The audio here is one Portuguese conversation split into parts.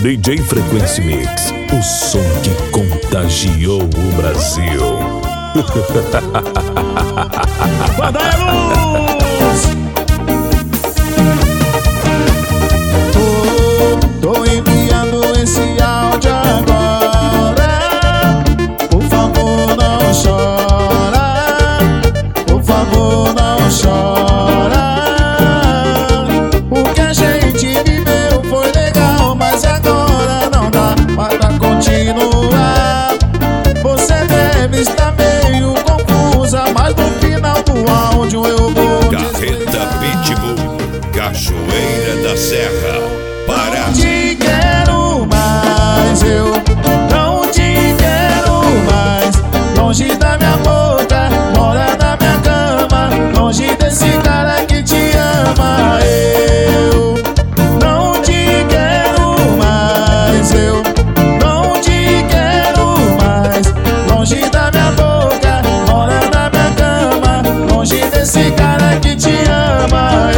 DJ Frequency Mix, o som que contagiou o Brasil. Banda é luz! Tô enviando esse áudio agora. Por favor, não chora. Por favor, não chora. O que a gente viveu foi legal, mas agora não dá para continuar. Você deve estar meio confusa, mas no final do áudio eu vou Carreta Pitbull, Cachoeira da Serra, Pará. Não te quero mais, eu não te quero mais. Longe da minha boca, mora na minha cama, longe desse cara que te ama. Eu não te quero mais, eu não te quero mais. Longe da minha boca, mora na minha cama, longe desse cara que te ama.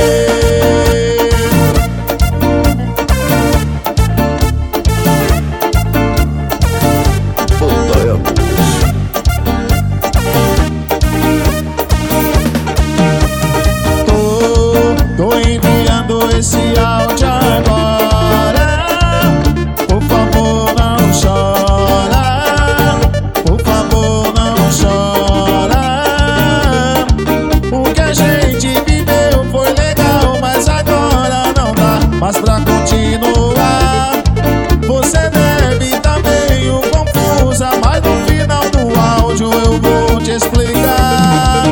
Tô enviando esse áudio agora. Por favor, não chora. Por favor, não chora. O que a gente viveu foi legal, mas agora não dá mais pra continuar. Você deve estar meio confusa, mas no final do áudio eu vou te explicar.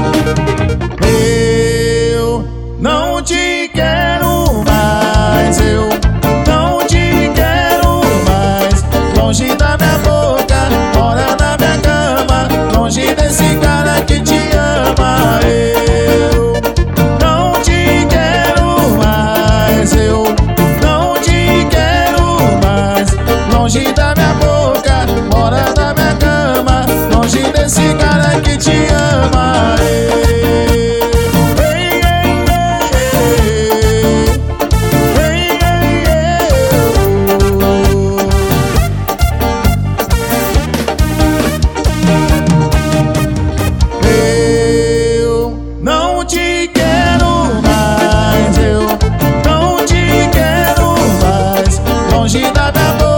Eu não te quero mais, eu não te quero mais. Longe da minha boca, mora na minha cama, longe desse cara que te ama. Eu não te quero mais, eu não te quero mais. Longe da minha boca, mora na minha cama, longe desse cara que te ama. Eu não te quero mais, eu não te quero mais. Longe da minha boca.